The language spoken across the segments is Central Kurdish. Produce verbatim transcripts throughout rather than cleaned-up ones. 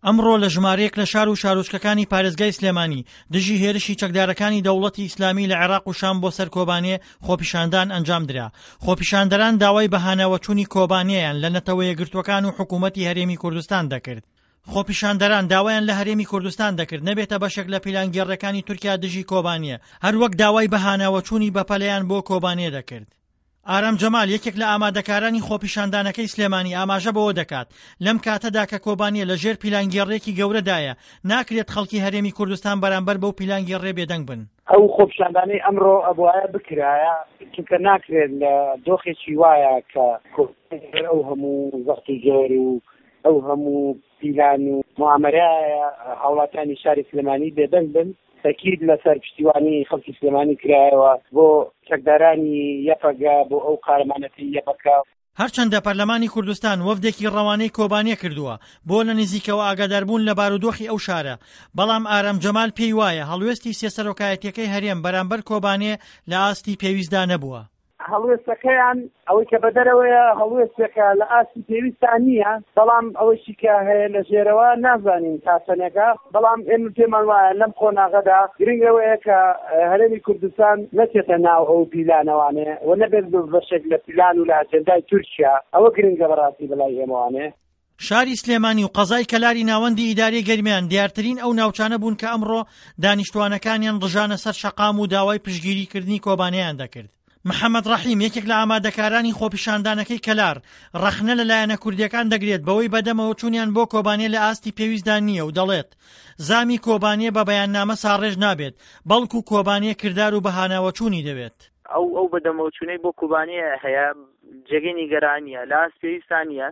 ئەمڕۆ لە ژمارەیەک لە شار و شارۆچکەکانی پارێزگای سلێمانی دژی هێرشی چەکدارەکانی دەوڵەتی ئیسلامی لە عێراق و شام بۆ سەر کۆبانێ خۆپیشاندان ئەنجام درا. خۆپیشاندەران داوای بەهانەوەچوونی کۆبانیەیان لە نەتەوە یەکگرتوەکان و حکوومەتی هەرێمی کوردستان دەکرد. خۆپیشاندەران داوایان لە هەرێمی کوردستان دەکرد نەبێتە بەشێک لە پیلانگێڕەکانی تورکیا دژی کۆبانیە، هەروەک داوای بەهانەوەچوونی بەپەلەیان بۆ کۆبانێ دەکرد. ئارام جەمال یەکێک لە ئامادەکارانی خۆپیشاندانەکەی سلێمانی ئاماژە بەوە دەکات لەم کاتەدا کە کۆبانیە لە ژێر پیلانگێڕێکی گەورەدایە ناکرێت خەڵکی هەرێمی کوردستان بەرامبەر بەو پیلانگێڕێ بێدەنگ بن. ئەو خۆپیشاندانەی ئەمڕۆ ئەبوایە بکرایە چونکە ناکرێت لە دۆخێکی وایە کە ئەو هەموو زەختی گەور و ئەو هەموو پیلان و معامەرایە هاوڵاتیانی شاری سلێمانی بێدەنگ بن. تەکید لەسەر پشتیوانی خەڵکی سلێمانی کرایەوە بۆ چەکدارانی یەپەگا بۆ ئەو قارەمانەتی یەپەکە. هەرچەندە پەرلەمانی کوردستان وەفدێکی ڕەوانەی کۆبانیە کردووە بۆ لە نزیکەوە ئاگاداربوون لە بارودۆخی ئەو شارە، بەڵام ئارام جەمال پێی وایە هەڵوێستی سێسەرۆکایەتیەکەی هەرێم بەرامبەر کۆبانێ لە ئاستی پێویستدا نەبووە. هەڵوێستەکەیان ئەوەی کە بەدەرەوەیە هەڵوێستێکە لە ئاستی پێویستان نییە، بەڵام ئەوەشی کە هەیە لە ژێرەوە نازانین تاسەنێکە، بەڵام ئێمە پێمان وایە لەم قۆناغەدا گرنگەوەیە کە هەرێمی کوردستان نەچێتە ناو ئەو پیلانەوانێ و نەبێت بەشێک لە پیلان و لە ئەجەندای تورکیا، ئەوە گرنگە بەڕاستی بەلای ئێمەوانێ. شاری سلێمانی و قەزای کەلاری ناوەندی ئیدارەی گەرمیان دیارترین ئەو ناوچانە بوون کە ئەمڕۆ دانیشتوانەکانیان ڕژانە سەر شەقام و داوای پشتگیریکردنی کۆبانیان دەکرد. محەممەد ڕەحیم یەکێک لە ئامادەکارانی خۆپیشاندانەکەی کەلار ڕەخنە لەلایەنە کوردیەکان دەگرێت بەوەی بەدەمەوە چوونیان بۆ کۆبانیە لە ئاستی پێویستدان نییە و دەڵێت زامی کۆبانیە بە بەیاننامە ساڕێژ نابێت بەڵکو کۆبانیە کردار و بەهاناوەچوونی دەوێت. ئەو ئەو بەدەمەوەچوونەی بۆ کۆبانیە هەیە جێگەی نیگەرانیە لە ئاست پێویستانیە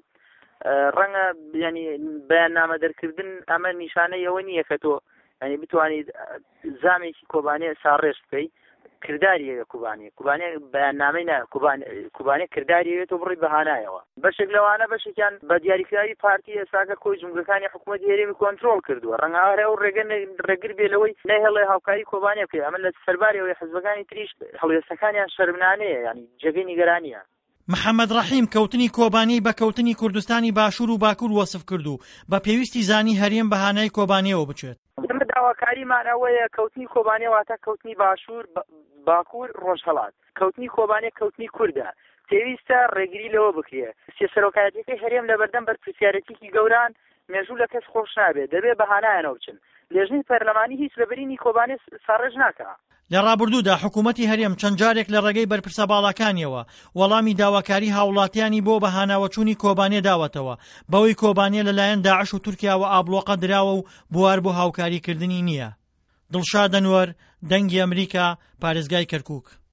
ڕەنگە ینی بەیاننامە دەرکردن ئەمە نیشانەی ئەوە نییە کە تۆ ینی بتوانیت زامێکی کۆبانیە ساڕێژ بکەیت کرداریە کوبانێ کوبانێ بەیاننامەی نا کوبانێ کرداریەوێت و بڕی بەهانایەوە بەشێک لەوانە بەشێکیان بە دیاریکراوی پارتی ئێساکە کۆی جومگەکانی حکوومەتی هەرێمی کۆنتڕۆڵ کردووە ڕەنگە ئەو ڕێگە ڕێگر بێ لەوەی نەهێڵێ هاوکاری کۆبانێ بکەیت ئەمە لە سەربارەوەی حزبەکانی تریش هەڵوێستەکانیان شەرمنانەیە ینی جێگەی نیگەرانیە. محەممەد ڕەحیم کەوتنی کۆبانیی بە کەوتنی کوردستانی باشوور و باکوور وەسف کردو بە پێویستی زانی هەرێم بەهانای کۆبانیەوە بچێت. ئەمە داواکاریمان ئەوەیە کەوتنی کۆبانیە واتە کەوتنی باشوور باکوور ڕۆژهەڵات، کەوتنی کۆبانێ کەوتنی کووردە، پێویستە ڕێگری لەوە بکرێ. سێسەرۆکایەتیەکەی هەرێم لەبەردەم بەرپرسیارەتێکی گەوران مێژوو لە کەس خۆش نابێت، دەبێت بەهانایانەوە بچن. لێژنی پەرلەمانی هیچ لەبەرینی کۆبانێ ساڕێژ ناکە. لە ڕابردوودا حکوومەتی هەرێم چەند جارێک لە ڕێگەی بەرپرسە باڵەکانیەوە وەڵامی داواکاری هاوڵاتیانی بۆ بەهاناوەچوونی کۆبانێ داوەتەوە بەوەی کۆبانێ لەلایەن داعش و تورکیا و ئابڵۆقە دراوە و بوار بۆ هاوکاریکردنی نییە. دڵشاد ئەنوەر، دەنگی ئەمریکا، پارێزگای کەرکووک.